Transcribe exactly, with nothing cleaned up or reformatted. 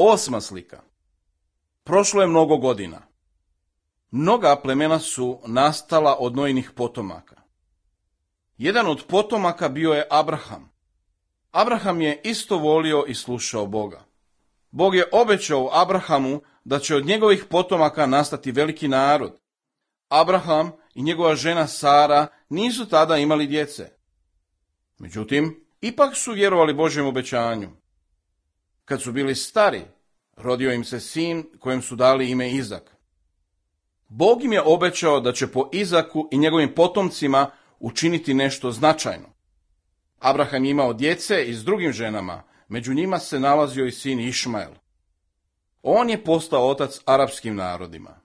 Osma slika. Prošlo je mnogo godina. Mnoga plemena su nastala od Nojinih potomaka. Jedan od potomaka bio je Abraham. Abraham je isto volio i slušao Boga. Bog je obećao Abrahamu da će od njegovih potomaka nastati veliki narod. Abraham i njegova žena Sara nisu tada imali djece. Međutim, ipak su vjerovali Božjem obećanju. Kad su bili stari, rodio im se sin kojem su dali ime Izak. Bog im je obećao da će po Izaku i njegovim potomcima učiniti nešto značajno. Abraham je imao djece i s drugim ženama, među njima se nalazio i sin Išmael. On je postao otac arapskim narodima.